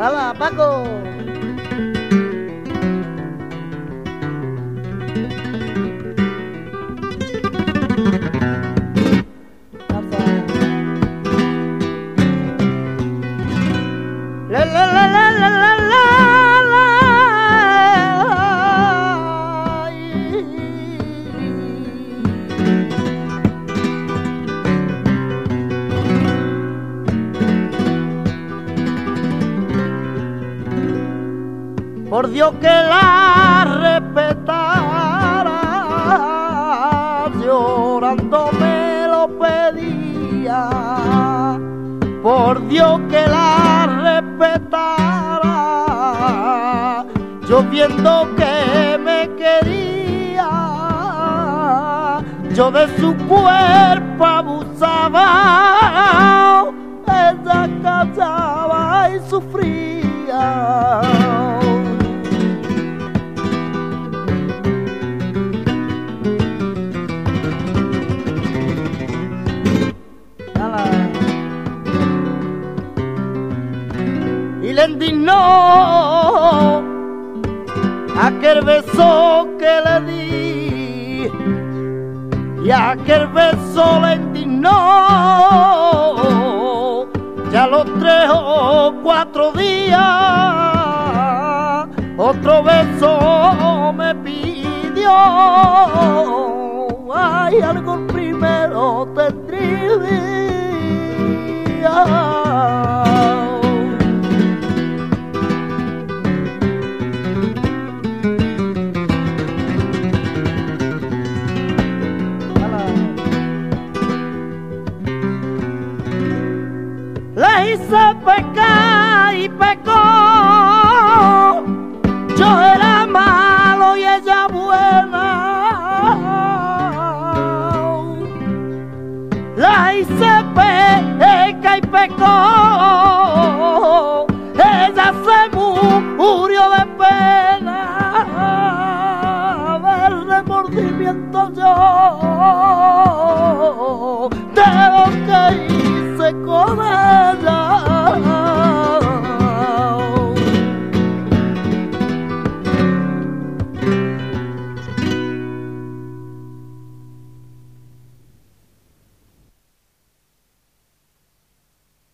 ¡Hala, Paco! La la la la la la la. Por Dios que la respetara, llorando me lo pedía. Por Dios que la respetara, yo viendo que me quería, yo de su cuerpo abusaba, ella callaba y sufría. Y le indignó aquel beso que le di, y aquel beso le indignó. Ya los 3 o 4 días otro beso me pidió. Ay, algo primero tendría. La hice pecar y pecó, yo era malo y ella buena. La hice pecar y pecó, ella se murió de pena. Del remordimiento yo tengo que ir.